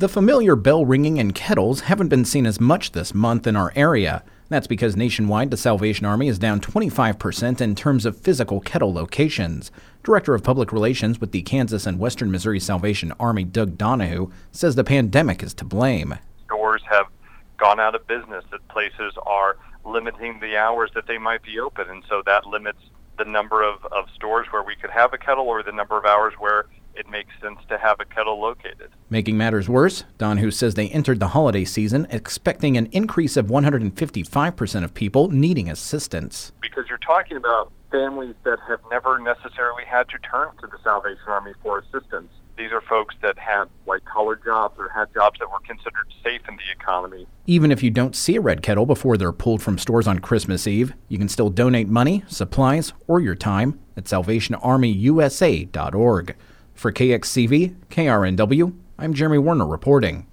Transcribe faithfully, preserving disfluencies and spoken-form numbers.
The familiar bell ringing and kettles haven't been seen as much this month in our area. That's because nationwide, the Salvation Army is down twenty-five percent in terms of physical kettle locations. Director of Public Relations with the Kansas and Western Missouri Salvation Army, Doug Donahue, says the pandemic is to blame. Stores have gone out of business, that places are limiting the hours that they might be open, and so that limits the number of, of stores where we could have a kettle or the number of hours where it makes sense to have a kettle located. Making matters worse, Donahue says they entered the holiday season expecting an increase of one hundred fifty-five percent of people needing assistance. Because you're talking about families that have never necessarily had to turn to the Salvation Army for assistance. These are folks that had white-collar jobs or had jobs that were considered safe in the economy. Even if you don't see a red kettle before they're pulled from stores on Christmas Eve, you can still donate money, supplies, or your time at salvation army u s a dot org. For K X C V, K R N W, I'm Jeremy Warner reporting.